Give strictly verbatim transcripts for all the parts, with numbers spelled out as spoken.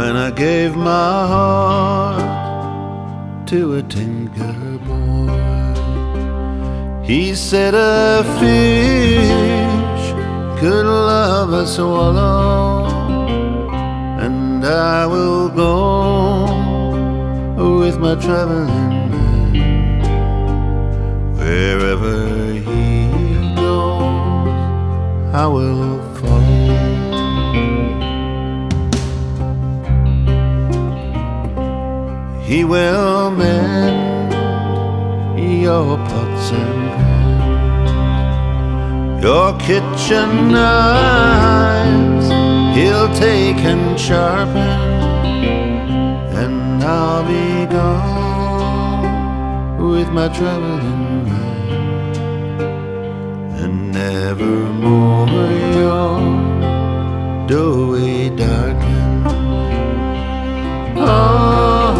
when I gave my heart to a tinker boy. He said a fish could love a swallow, and I will go with my traveling man. Wherever he goes, I will follow. He will mend your pots and pans, your kitchen knives he'll take and sharpen, and I'll be gone with my traveling man, and nevermore your doorway darken. Oh,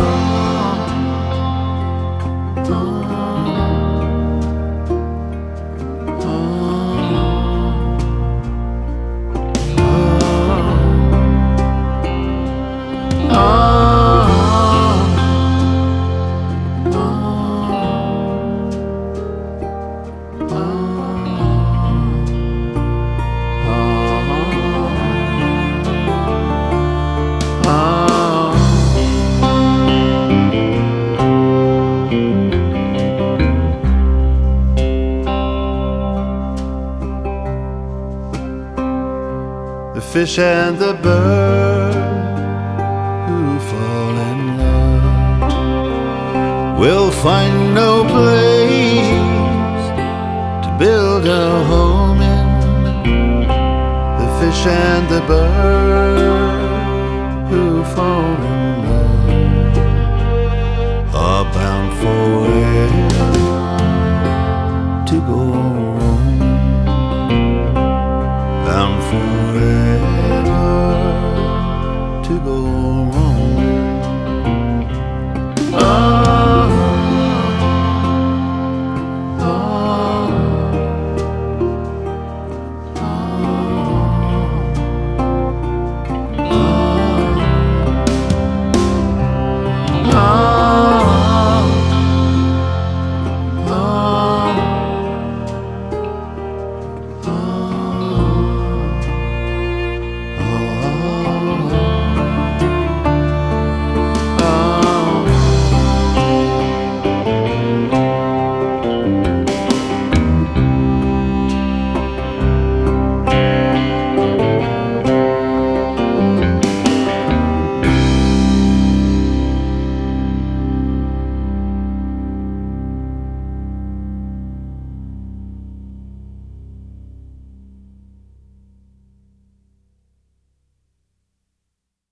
the fish and the bird who fall in love will find no place to build a home in. The fish and the bird